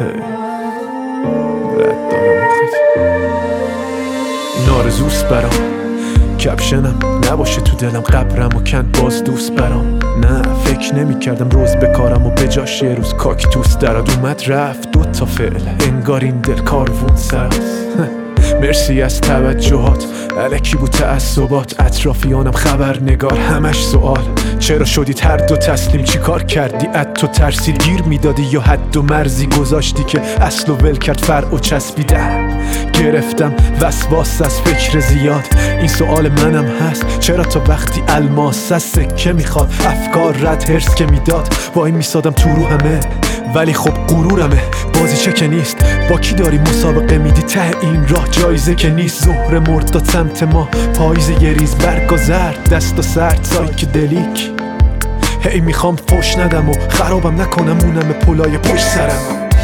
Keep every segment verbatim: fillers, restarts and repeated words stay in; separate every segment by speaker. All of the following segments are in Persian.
Speaker 1: رد دارم آخد این آرزوست برام، کپشنم نباشه تو دلم، قبرم و کند باز دوست برام. نه فکر نمی کردم روز بکارم و به جاش یه روز کاکتوس دراد اومد رفت. دو تا فعل انگار این دل کاروون سرست. مرسی از توجهات، الکی بود تعصبات، اطرافیانم خبرنگار همش سوال. چرا شدید هر دو تسلیم؟ چی کار کردی؟ اد تو ترسید گیر میدادی یا حد و مرزی گذاشتی که اصل و ول کرد فرع و چسبیده؟ گرفتم وسواس از فکر زیاد، این سوال منم هست چرا تا وقتی الماس از سکه میخواد افکار رد هرس که میداد وای میسادم تو رو همه. ولی خب غرورمه بازی چه که نیست، با کی داری مسابقه میدی ته این راه؟ جایزه که نیست، ظهر مرد داد سمت ما، پاییز یه ریز برگ و زرد، دست و سرد سایک دلیک. هی میخوام فوش ندم و خرابم نکنم مونم پلای پشت سرم.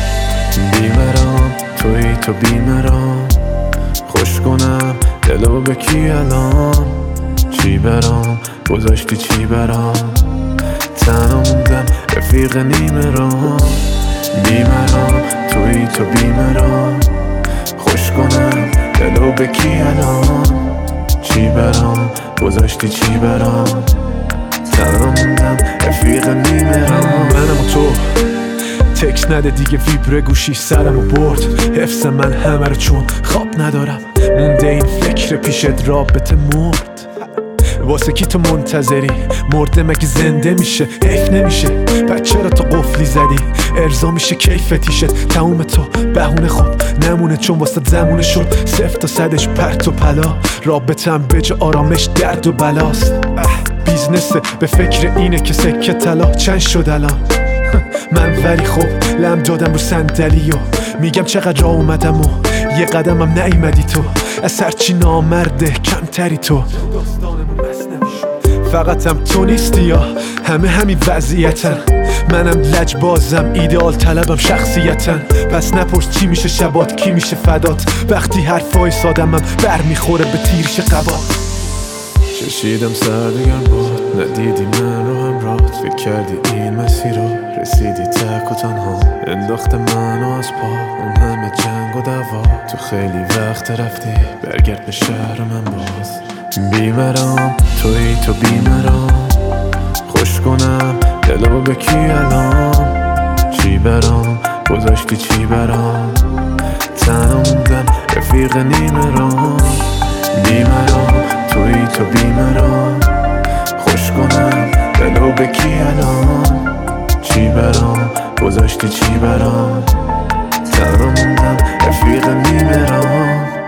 Speaker 2: بیمرام توی تو بیمرام، خوش کنم دلو به کی الان؟ چی برام گذاشتی چی برام؟ تنها موندم رفیق نیمه رام. بیمرام توی تو بیمرام، خوش کنم دلو به کی الان؟ چی برام گذاشتی چی برام؟ تنها موندم رفیق نیمه رام.
Speaker 1: منم و تو تکس نده دیگه، ویبره گوشی سرمو برد. حفظ من همه رو چون خواب ندارم، مونده این فکر پیشت رابطه مرد. واسه کی تو منتظری؟ مرده مگه زنده میشه؟ حیف نمیشه پس چرا تو قفلی زدی؟ ارضا میشه کیفتیشت تموم تو بهونه خوب نمونه، چون واسه زمونه شد صفر تا صدش پرت و پلا. رابطم به جا آرامش درد و بلاست. بیزنسه به فکر اینه که سکه طلا چند شد الان؟ من ولی خب لم دادم رو صندلی و میگم چقدر راه اومدم و یه قدمم نیومدی تو. از هرچی نامرده کمتری تو. فقطم تو نیستی یا همه همین وضعیتن؟ منم لجبازم ایدئال طلبم شخصیتن. پس نپرس چی میشه شبات کی میشه فدات، وقتی حرفای سادمم بر میخوره به تیرش قبات.
Speaker 2: چشیدم سردگرم بود، ندیدی من رو همراهت، فکر کردی این مسیر رو رسیدی تک و تنها. انداخت منو از پا اون همه جنگ و دعوا، تو خیلی وقت رفتی برگرد به شهر من باز. بیمرام توی تو بیمرام، خوش کنم دلو به کی الان؟ چی برام گذاشتی چی برام؟ تنها موندم رفیق نیمه رام. بیمرام توی تو بیمرام، خوش کنم دلو به کی الان؟ چی برام گذاشتی چی برام؟ تنها موندم رفیق نیمه رام.